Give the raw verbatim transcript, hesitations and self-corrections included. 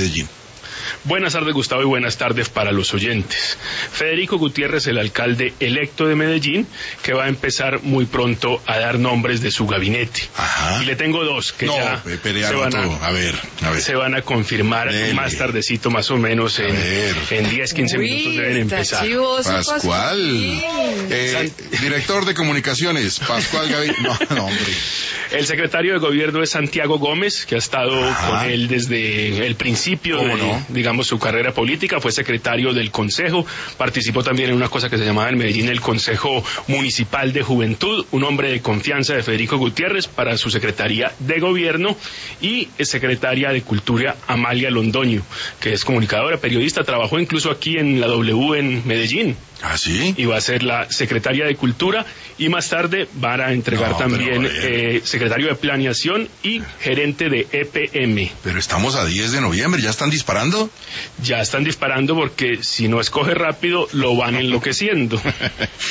Medellín. Buenas tardes, Gustavo, y buenas tardes para los oyentes. Federico Gutiérrez, el alcalde electo de Medellín, que va a empezar muy pronto a dar nombres de su gabinete. Ajá. Y le tengo dos que no, ya se van, a, a, ver, a ver. se van a confirmar Dele. más tardecito, más o menos en, en diez, quince Uy, minutos deben empezar. Pascual, eh, director de comunicaciones, Pascual Gaviria. No, no, hombre. El secretario de gobierno es Santiago Gómez, que ha estado Ajá. con él desde el principio de, no? digamos, su carrera política. Fue secretario del Consejo, participó también en una cosa que se llamaba en Medellín el Consejo Municipal de Juventud, un hombre de confianza de Federico Gutiérrez para su secretaría de gobierno, y secretaria de Cultura Amalia Londoño, que es comunicadora, periodista, trabajó incluso aquí en la W en Medellín. ¿Ah, sí? Y va a ser la secretaria de Cultura, y más tarde van a entregar no, también eh, secretario de Planeación y gerente de E P M. Pero estamos a diez de noviembre, ¿ya están disparando? Ya están disparando porque si no escoge rápido lo van enloqueciendo.